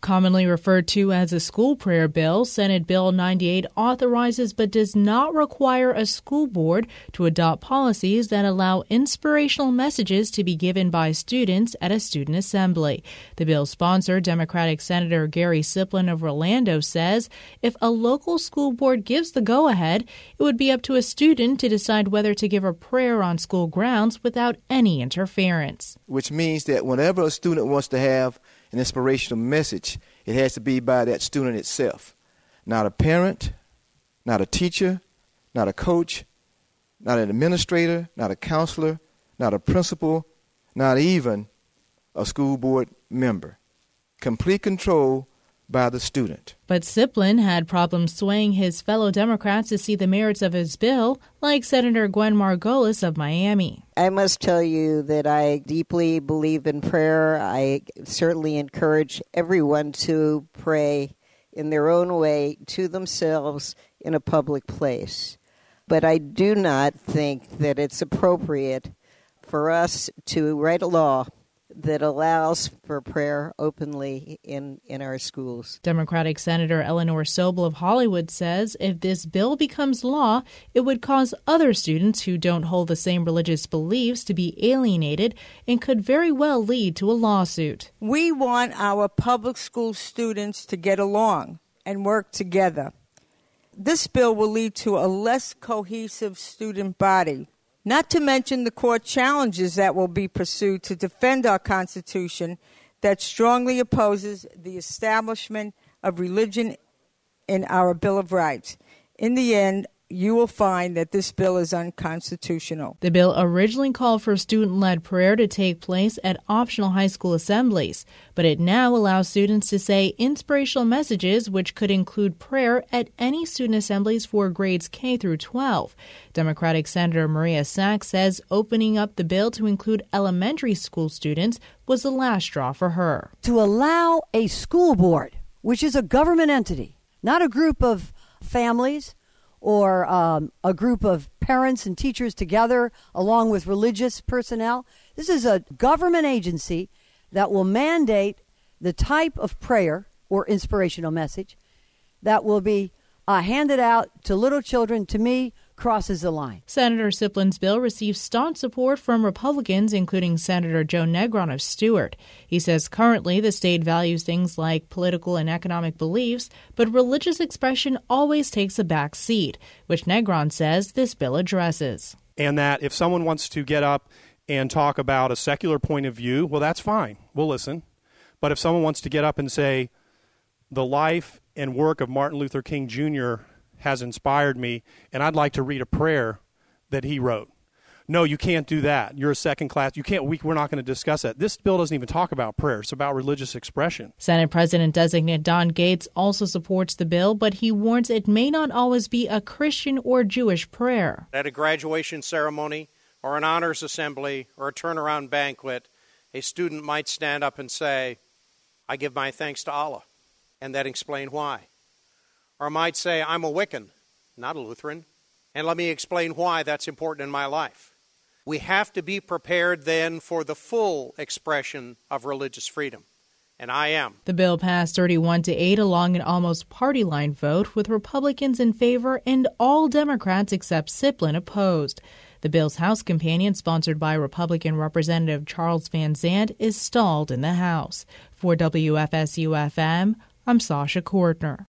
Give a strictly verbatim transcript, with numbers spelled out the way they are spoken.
Commonly referred to as a school prayer bill, Senate Bill ninety-eight authorizes but does not require a school board to adopt policies that allow inspirational messages to be given by students at a student assembly. The bill's sponsor, Democratic Senator Gary Siplin of Orlando, says if a local school board gives the go-ahead, it would be up to a student to decide whether to give a prayer on school grounds without any interference. Which means that whenever a student wants to have an inspirational message, it has to be by that student itself. Not a parent, not a teacher, not a coach, not an administrator, not a counselor, not a principal, not even a school board member. Complete control by the student. But Siplin had problems swaying his fellow Democrats to see the merits of his bill, like Senator Gwen Margolis of Miami. I must tell you that I deeply believe in prayer. I certainly encourage everyone to pray in their own way to themselves in a public place. But I do not think that it's appropriate for us to write a law that allows for prayer openly in, in our schools. Democratic Senator Eleanor Sobel of Hollywood says if this bill becomes law, it would cause other students who don't hold the same religious beliefs to be alienated and could very well lead to a lawsuit. We want our public school students to get along and work together. This bill will lead to a less cohesive student body. Not to mention the court challenges that will be pursued to defend our Constitution that strongly opposes the establishment of religion in our Bill of Rights. In the end, you will find that this bill is unconstitutional. The bill originally called for student-led prayer to take place at optional high school assemblies, but it now allows students to say inspirational messages, which could include prayer at any student assemblies for grades K through twelve. Democratic Senator Maria Sachs says opening up the bill to include elementary school students was the last straw for her. To allow a school board, which is a government entity, not a group of families or um, a group of parents and teachers together along with religious personnel. This is a government agency that will mandate the type of prayer or inspirational message that will be uh, handed out to little children, to me, crosses the line. Senator Siplin's bill received staunch support from Republicans, including Senator Joe Negron of Stewart. He says currently the state values things like political and economic beliefs, but religious expression always takes a back seat, which Negron says this bill addresses. And that if someone wants to get up and talk about a secular point of view, well, that's fine. We'll listen. But if someone wants to get up and say, the life and work of Martin Luther King Junior has inspired me, and I'd like to read a prayer that he wrote. No, you can't do that. You're a second class. You can't. We, we're not going to discuss that. This bill doesn't even talk about prayer. It's about religious expression. Senate President-designate Don Gates also supports the bill, but he warns it may not always be a Christian or Jewish prayer. At a graduation ceremony or an honors assembly or a turnaround banquet, a student might stand up and say, I give my thanks to Allah, and then explain why. Or might say, I'm a Wiccan, not a Lutheran, and let me explain why that's important in my life. We have to be prepared then for the full expression of religious freedom, and I am. The bill passed thirty-one to eight along an almost party-line vote, with Republicans in favor and all Democrats except Siplin opposed. The bill's House companion, sponsored by Republican Representative Charles Van Zandt, is stalled in the House. For W F S U F M, I'm Sasha Kortner.